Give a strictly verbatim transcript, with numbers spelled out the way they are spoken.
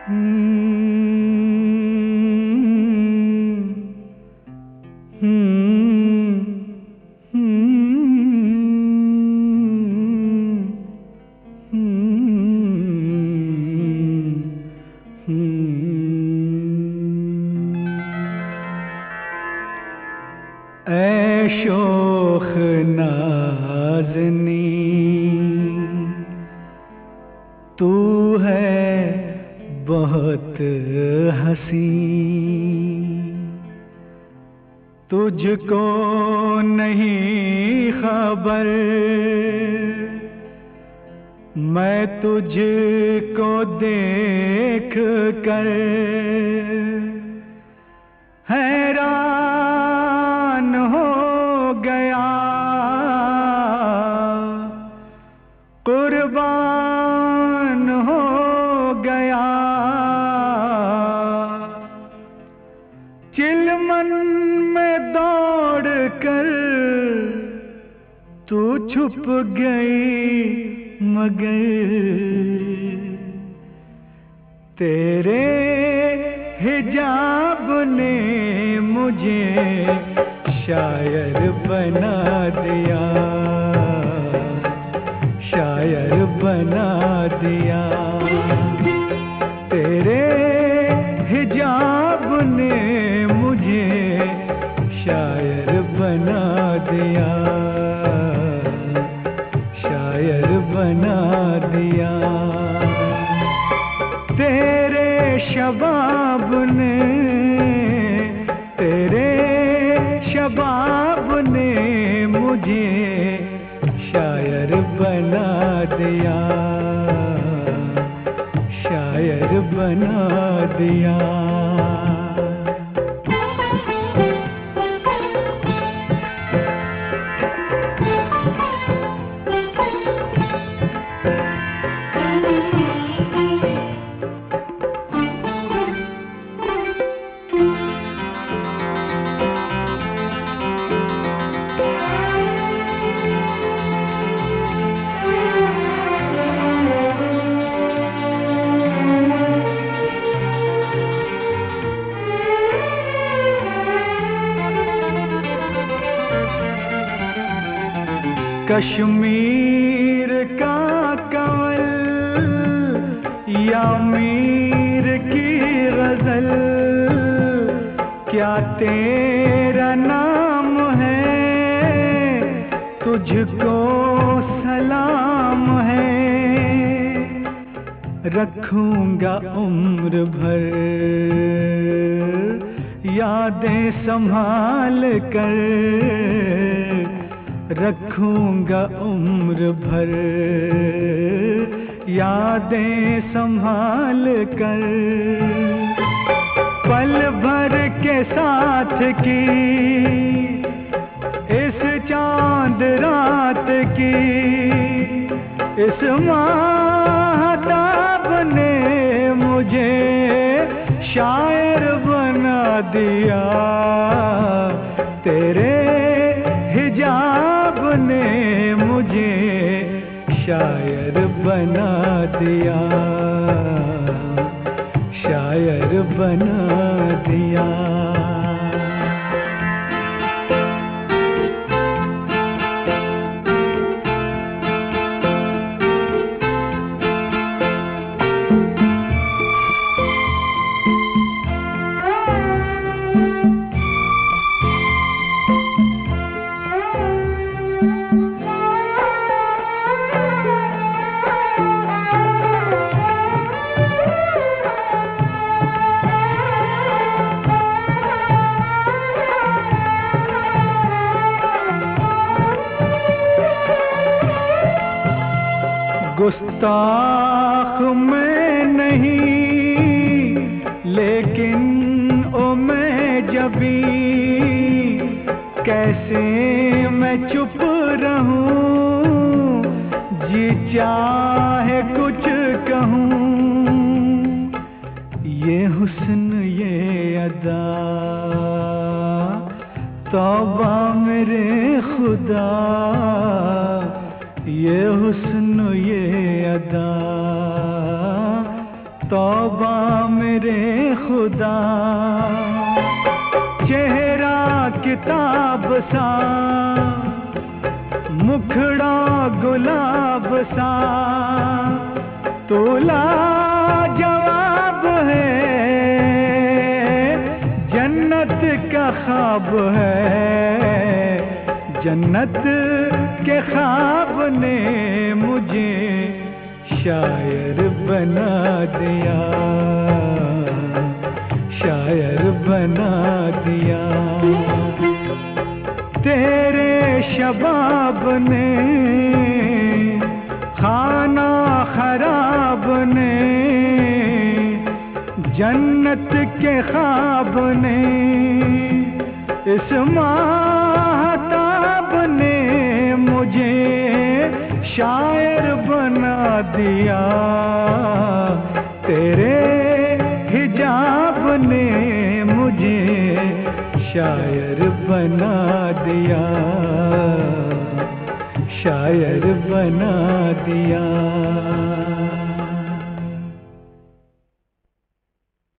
ऐ शोख नाज़नी तू है बहुत हसी, तुझको नहीं खबर मैं तुझको देख कर हैरान हो गया, कुर्बान हो गया। चिलमन में दौड़ कर तू छुप गई, मगर तेरे हिजाब ने मुझे शायर बना दिया, शायर बना दिया। तेरे हिजाब ने मुझे शायर बना दिया, शायर बना दिया। तेरे शबाब ने, तेरे शबाब ने मुझे शायर बना दिया, शायर बना दिया। कश्मीर का कंवल या मीर की गजल, क्या तेरा नाम है, तुझको सलाम है। रखूंगा उम्र भर यादें संभाल कर, रखूंगा उम्र भर यादें संभाल कर। पल भर के साथ की इस चांद रात की, इस माहताब ने मुझे शायर बना दिया। तेरे हिजाब ने मुझे शायर बना दिया, शायर बना दिया। गुस्ताख मैं नहीं, लेकिन ओ मैं जबी, कैसे मैं चुप रहूं, जी चाहे कुछ कहूं। ये हुस्न ये अदा तौबा मेरे खुदा, ये हुस्न ये अदा तौबा मेरे खुदा, चेहरा किताब सा, मुखड़ा गुलाब सा, तो लाजवाब है, जन्नत का ख्वाब है, जन्नत के ख्वाब ने मुझे शायर बना दिया, शायर बना दिया। तेरे शबाब ने, खाना खराब ने, जन्नत के ख्वाब ने, इस माहताब ने मुझे शायर बना दिया। तेरे हिजाब ने मुझे शायर बना दिया, शायर बना दिया।